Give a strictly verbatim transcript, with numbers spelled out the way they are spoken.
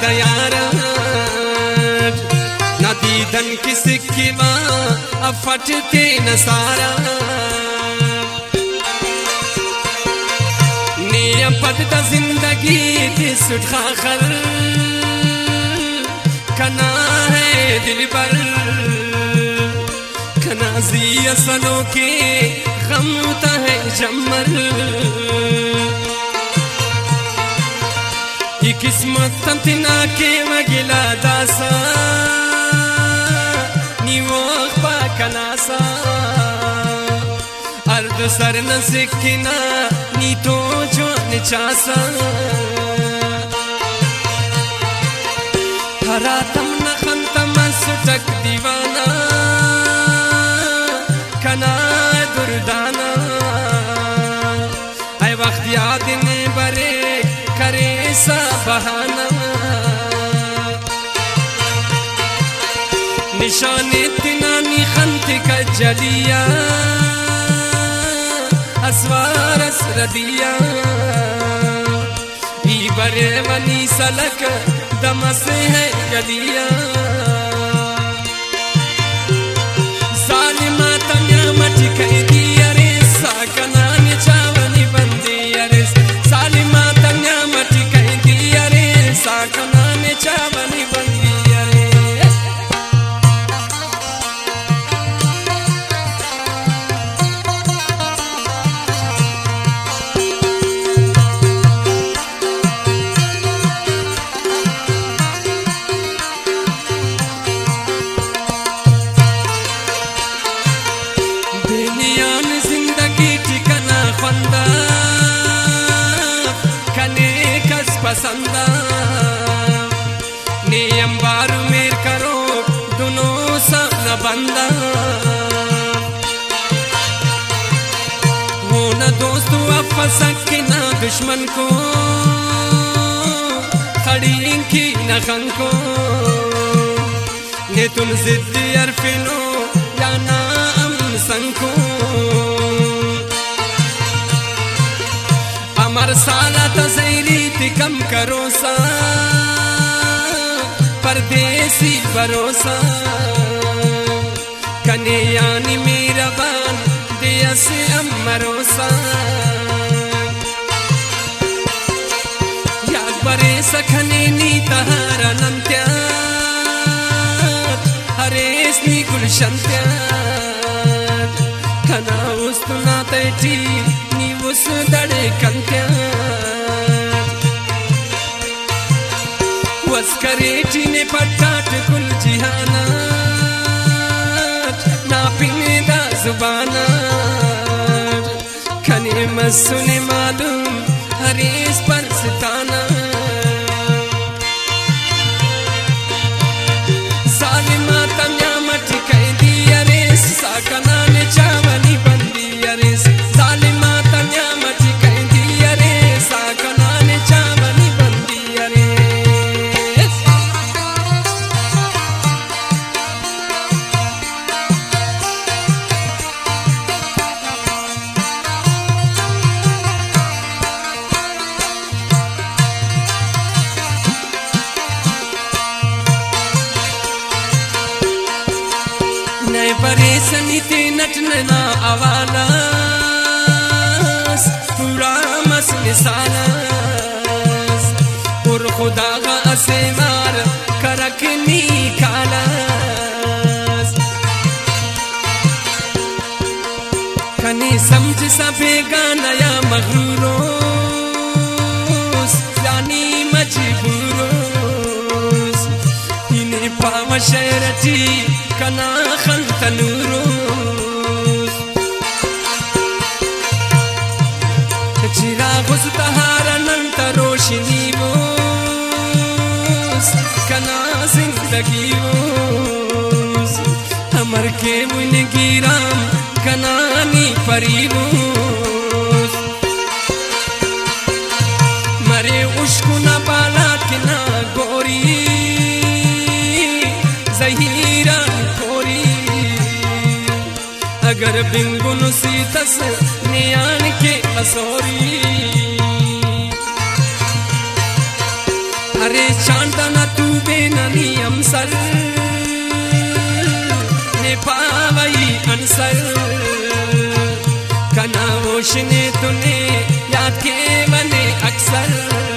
दयारा ना दीदन की सिक्किमा अब फटते न सारा नियम पदता जिंदगी की सुठा खर कना है दिल पर कना जिया सनों के गमता है जमर ये किस्मत तंतना के मगिला दासा निवोक पा कनासा अर्ध सर न सिक्किना नी तो जो निचासा हरा तम न खंतम सुटक दीवाना कना दुर्दाना ऐ वक्त याद ने बरे करे सा बहाना निशाने तिना नी खंत का जलिया असवारस रदिया ई बरे वनी सलक दम से है गलिया सालिमा तन्या मटी कह दिया रे साकना ने चावनी बंदी अरे सालिमा तन्या मटी कह दिया रे साकना ने चावनी बंदी अरे पसंदा नियम बारू मेर करो दोनों सब न बंदा वो न दोस्तू अब फसक न दुश्मन को खड़ी की न खन को ने तुम जिद्दी अरफिनो या ना अम संको अमर साला तज़ैरी कम करो सा परदेसी भरोसा कने यानी मेरा बान दिया से अमरोसा याद बरे सखने नी तहारा नंत्या हरेस नी गुलशंत्या कना उस्तुना तैठी नी उस दड़े कंत्या वस्करेटी ने पट्टाट कुल जिहाना ना पिने दा जुबाना खने मसुने मालूम हरेस पर सिताना सालिमा तन्या मटी कह दिया रे साकना ने चावनी बंदी अरे सालिमा तन्या मटी कह दिया रे साकना ने चावनी बंदी अरे परेशानी ते नटना आवाला पूरा मसले साला और खुदा का असे मार करकनी खाला कने समझ सबे गाना या मगरूरोस यानी मजबूरोस इन्हें पाव शहरती कना खंतनूरोस चिराग तहारा नंत रोशनी वोस कना जिंदगी वोस हमर के मुन गिराम कनानी परीवोस मरे उश्कु न बाला कि ना गोरी जहीरा खोरी अगर बिंगुन सीतस नियान के असोरी अरे चांदना तू बेननी अमसर ने पावई अंसर कना होश ने तूने याद के बने अक्सर